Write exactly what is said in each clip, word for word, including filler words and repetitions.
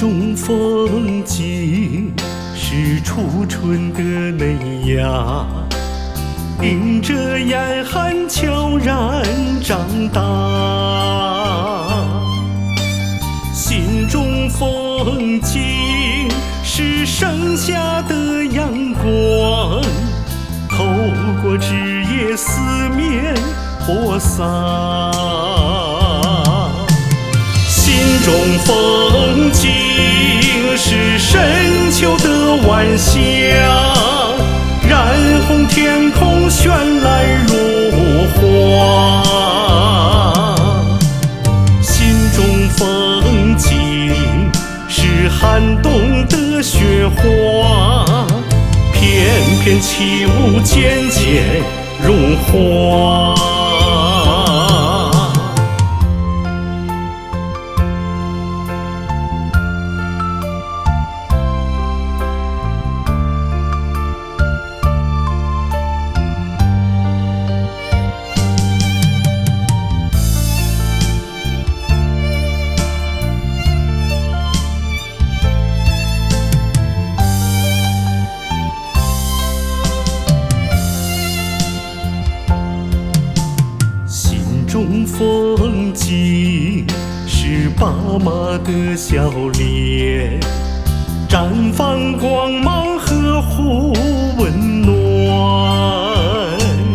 中风景是初春的嫩芽，迎着严寒悄然长大。心中风景是盛夏的阳光，透过枝叶四面播撒。心中风景是深秋的晚霞，染红天空绚烂如花。心中风景是寒冬的雪花，片片起舞渐渐融化。中风景是爸妈的笑脸，绽放光芒呵护温暖。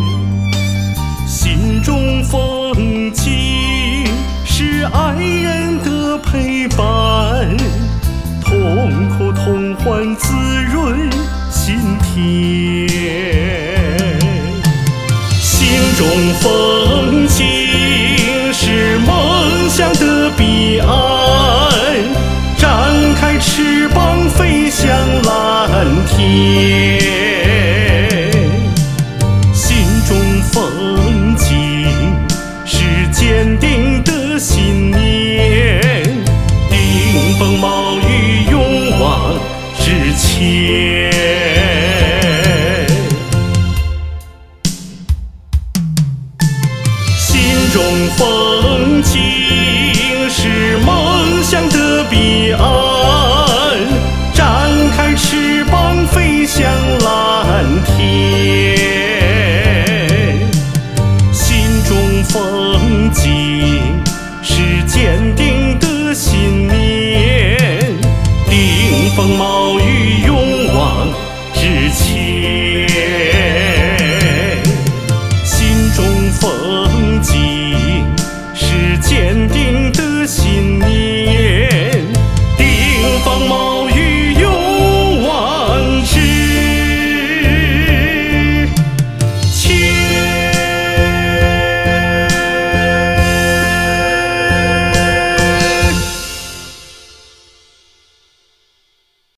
心中风景是爱人的陪伴，痛苦同欢滋润心田。心中风景是梦想的彼岸，展开翅膀飞向蓝天。心中风景是坚定的信念，迎风冒雨勇往直前。